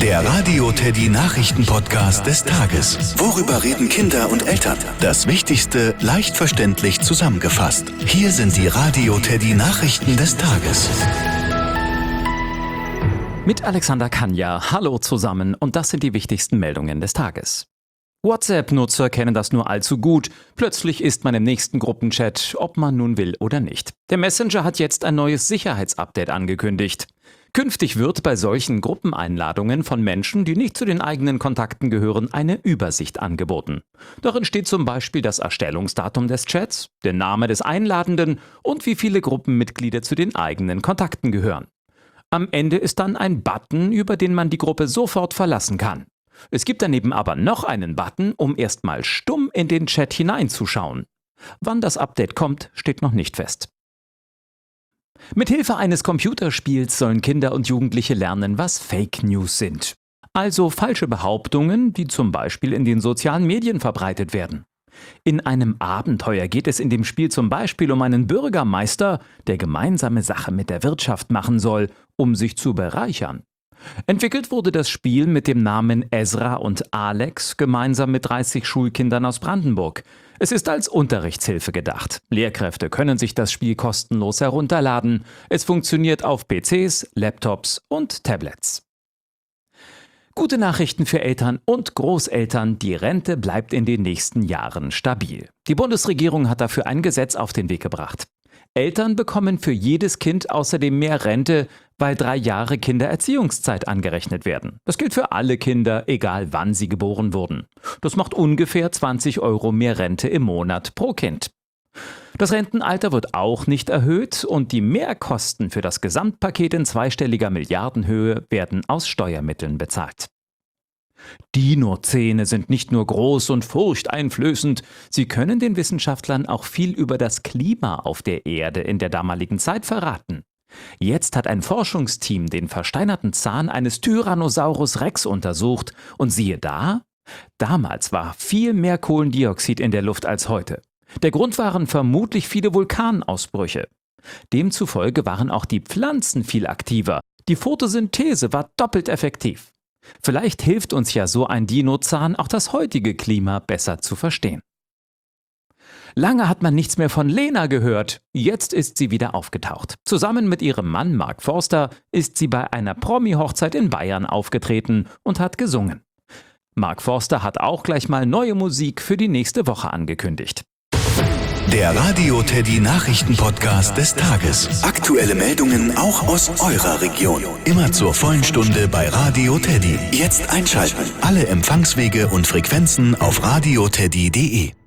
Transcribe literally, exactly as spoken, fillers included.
Der Radio Teddy Nachrichten-Podcast des Tages. Worüber reden Kinder und Eltern? Das Wichtigste leicht verständlich zusammengefasst. Hier sind die Radio Teddy Nachrichten des Tages. Mit Alexander Kanja. Hallo zusammen und das sind die wichtigsten Meldungen des Tages. WhatsApp-Nutzer kennen das nur allzu gut. Plötzlich ist man im nächsten Gruppenchat, ob man nun will oder nicht. Der Messenger hat jetzt ein neues Sicherheitsupdate angekündigt. Künftig wird bei solchen Gruppeneinladungen von Menschen, die nicht zu den eigenen Kontakten gehören, eine Übersicht angeboten. Darin steht zum Beispiel das Erstellungsdatum des Chats, der Name des Einladenden und wie viele Gruppenmitglieder zu den eigenen Kontakten gehören. Am Ende ist dann ein Button, über den man die Gruppe sofort verlassen kann. Es gibt daneben aber noch einen Button, um erstmal stumm in den Chat hineinzuschauen. Wann das Update kommt, steht noch nicht fest. Mithilfe eines Computerspiels sollen Kinder und Jugendliche lernen, was Fake News sind. Also falsche Behauptungen, die zum Beispiel in den sozialen Medien verbreitet werden. In einem Abenteuer geht es in dem Spiel zum Beispiel um einen Bürgermeister, der gemeinsame Sache mit der Wirtschaft machen soll, um sich zu bereichern. Entwickelt wurde das Spiel mit dem Namen Ezra und Alex gemeinsam mit dreißig Schulkindern aus Brandenburg. Es ist als Unterrichtshilfe gedacht. Lehrkräfte können sich das Spiel kostenlos herunterladen. Es funktioniert auf P Cs, Laptops und Tablets. Gute Nachrichten für Eltern und Großeltern, die Rente bleibt in den nächsten Jahren stabil. Die Bundesregierung hat dafür ein Gesetz auf den Weg gebracht. Eltern bekommen für jedes Kind außerdem mehr Rente, weil drei Jahre Kindererziehungszeit angerechnet werden. Das gilt für alle Kinder, egal wann sie geboren wurden. Das macht ungefähr zwanzig Euro mehr Rente im Monat pro Kind. Das Rentenalter wird auch nicht erhöht und die Mehrkosten für das Gesamtpaket in zweistelliger Milliardenhöhe werden aus Steuermitteln bezahlt. Dinozähne sind nicht nur groß und furchteinflößend, sie können den Wissenschaftlern auch viel über das Klima auf der Erde in der damaligen Zeit verraten. Jetzt hat ein Forschungsteam den versteinerten Zahn eines Tyrannosaurus Rex untersucht und siehe da, damals war viel mehr Kohlendioxid in der Luft als heute. Der Grund waren vermutlich viele Vulkanausbrüche. Demzufolge waren auch die Pflanzen viel aktiver. Die Photosynthese war doppelt effektiv. Vielleicht hilft uns ja so ein Dinozahn, auch das heutige Klima besser zu verstehen. Lange hat man nichts mehr von Lena gehört. Jetzt ist sie wieder aufgetaucht. Zusammen mit ihrem Mann Mark Forster ist sie bei einer Promi-Hochzeit in Bayern aufgetreten und hat gesungen. Mark Forster hat auch gleich mal neue Musik für die nächste Woche angekündigt. Der Radio Teddy Nachrichten-Podcast des Tages. Aktuelle Meldungen auch aus eurer Region. Immer zur vollen Stunde bei Radio Teddy. Jetzt einschalten. Alle Empfangswege und Frequenzen auf radioteddy punkt de.